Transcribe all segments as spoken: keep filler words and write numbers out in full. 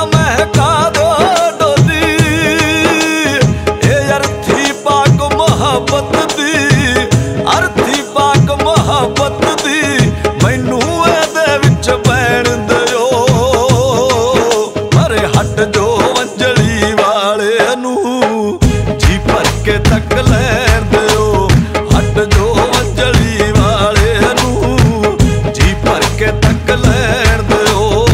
महका दो डोली, ए अर्थी पाक मोहब्बत दी, अर्थी पाक मोहब्बत दी, मैनू एदे विच बैण दिओ। पर हट जो वंजली वाले नू, जी भर के तक लैण दिओ। हट जो वंजली वाले नू, जी भर के तक लैण दिओ।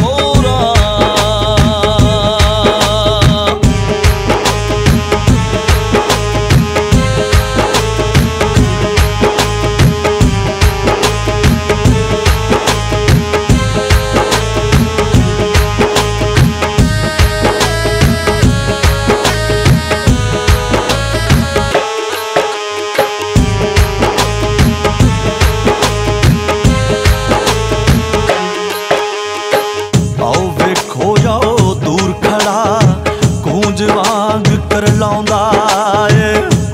वांग कर लाउंदा ए,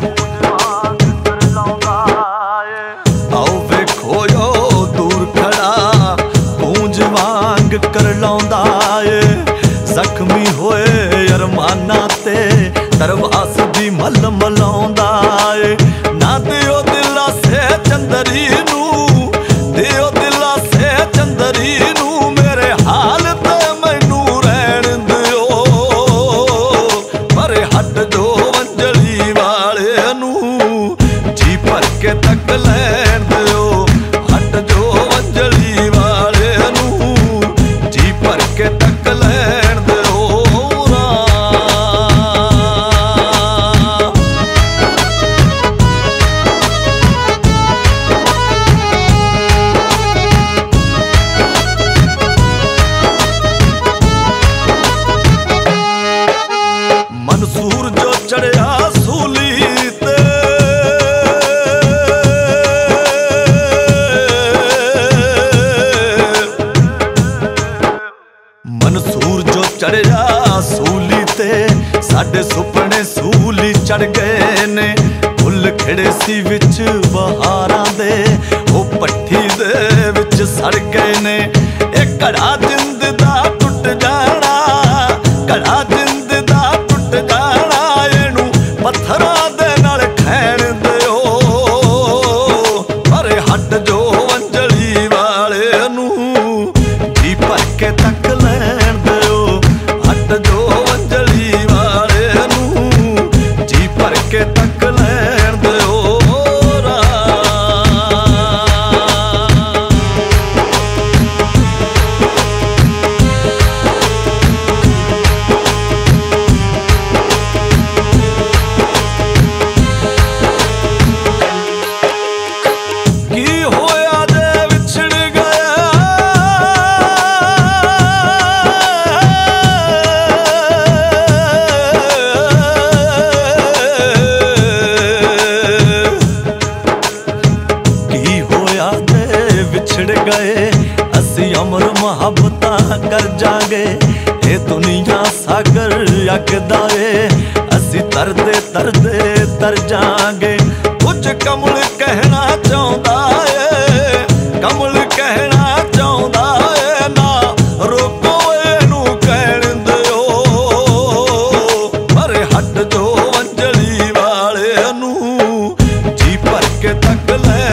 आओ वेखो यो दूर खड़ा गूंज वांग कर लाउंदा ए। जख्मी होए अरमाना ते दरवास दी मल मलाउंदा ए। ना दियो दिला से चंदरी नू, दियो दिला से चंदरी नू, मेरे हाल ते मैनू रहण दियो। हट जो वंजली वाले नू, जी भर के तक लैण दिओ। हट जो वंजली वाले नू, जी भर के तक लैण दिओ। मंसूर जो चढ़िया सूली ते, मंसूर जो चढ़िया सूली ते, साडे सुपने सूली चढ़ गए ने। फुल खिड़े सी विच बहारां दे, ओ पट्ठी दे विच सड़ गए ने। एक घड़ा जिंद दा टुट जाना, घड़ा जिंद दा टुट जाना, एनू पत्थरां दे नाल खैण दिओ। पर हट जो वंजली वाले नू, जी भर के तक लैण दिओ। हट जो वंजली वाले नू, जी भर के तक लैण दिओ। विछड़ गए असी अमर मुहब्बतां कर जांगे। ए दुनिया सागर अगदा ए, असी तरदे तरदे तर जांगे। कुछ कमल कहना चाहुंदा ए, कमल कहना चाहुंदा ए, ना रोको एनू कहण दिओ। पर हट जो वंजली वाले नू, जी भर के तक ले